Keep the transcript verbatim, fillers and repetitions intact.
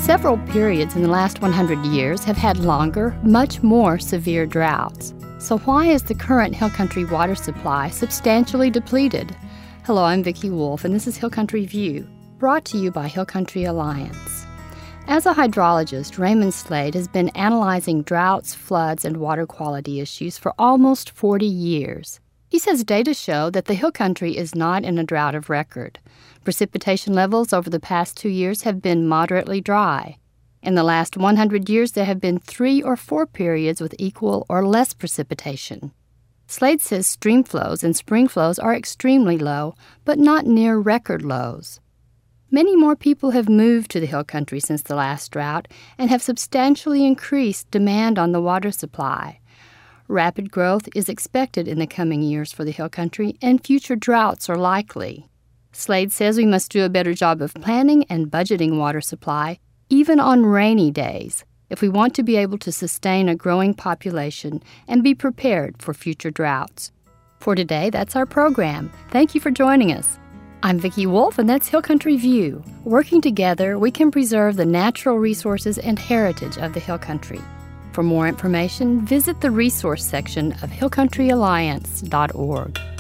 Several periods in the last one hundred years have had longer, much more severe droughts. So why is the current Hill Country water supply substantially depleted? Hello, I'm Vicki Wolf, and this is Hill Country View, brought to you by Hill Country Alliance. As a hydrologist, Raymond Slade has been analyzing droughts, floods, and water quality issues for almost forty years. He says data show that the Hill Country is not in a drought of record. Precipitation levels over the past two years have been moderately dry. In the last one hundred years, there have been three or four periods with equal or less precipitation. Slade says stream flows and spring flows are extremely low, but not near record lows. Many more people have moved to the Hill Country since the last drought and have substantially increased demand on the water supply. Rapid growth is expected in the coming years for the Hill Country, and future droughts are likely. Slade says we must do a better job of planning and budgeting water supply, even on rainy days, if we want to be able to sustain a growing population and be prepared for future droughts. For today, that's our program. Thank you for joining us. I'm Vicki Wolf, and that's Hill Country View. Working together, we can preserve the natural resources and heritage of the Hill Country. For more information, visit the resource section of hill country alliance dot org.